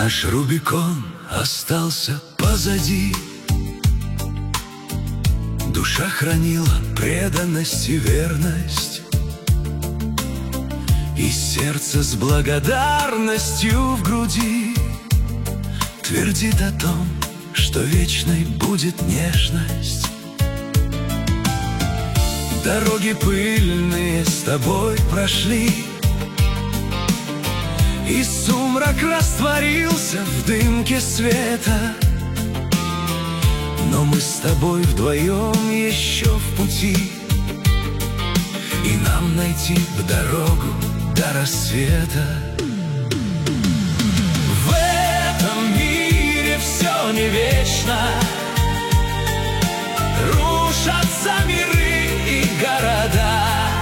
Наш Рубикон остался позади. Душа хранила преданность и верность, и сердце с благодарностью в груди твердит о том, что вечной будет нежность. Дороги пыльные с тобой прошли, и сумрак растворился в дымке света. Но мы с тобой вдвоем еще в пути, и нам найти дорогу до рассвета. В этом мире все не вечно, рушатся миры и города.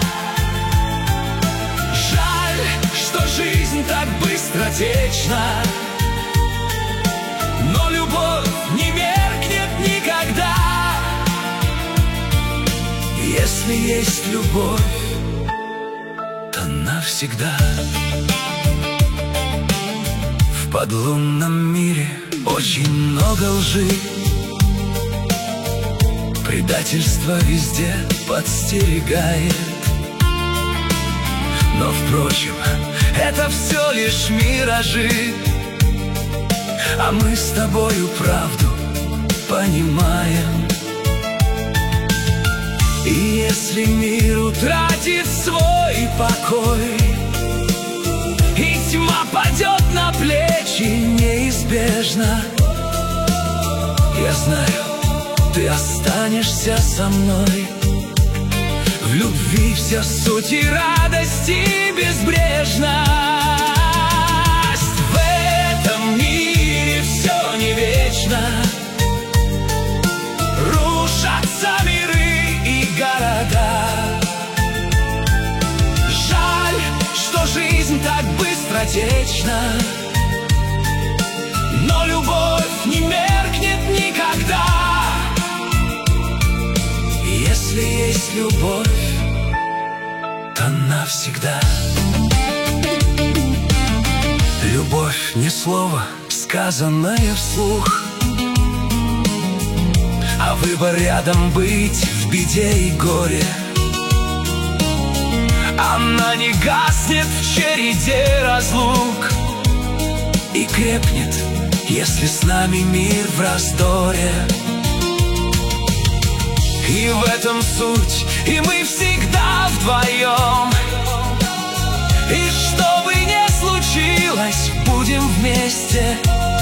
Жаль, что жизнь так быстротечна, но любовь не меркнет никогда. Если есть любовь, то навсегда. В подлунном мире очень много лжи, предательство везде подстерегает. Но, впрочем, это все лишь миражи, а мы с тобою правду понимаем. И если мир утратит свой покой, и тьма падет на плечи неизбежно, я знаю, ты останешься со мной. В любви вся суть и радость и безбрежность. В этом мире все не вечно, рушатся миры и города. Жаль, что жизнь так быстротечна, но любовь не меркнет никогда. Если есть любовь, то навсегда. Любовь не слово, сказанное вслух, а выбор рядом быть в беде и горе. Она не гаснет в череде разлук и крепнет, если с нами мир в раздоре. И в этом суть, и мы всегда вдвоем. И что бы ни случилось, будем вместе.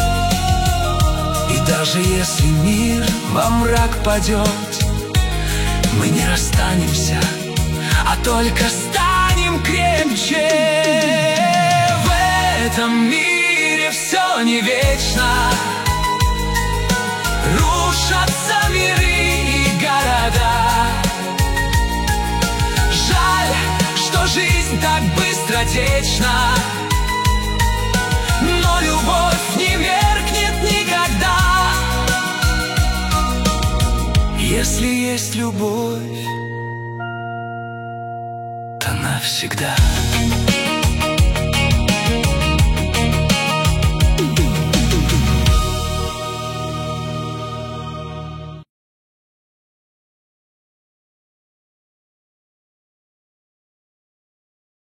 И даже если мир во мрак падет, мы не расстанемся, а только станем крепче. В этом мире все не вечно, рушатся миры и города. Жаль, что жизнь так быстротечна, но любовь не меркнет никогда. Если есть любовь, то навсегда.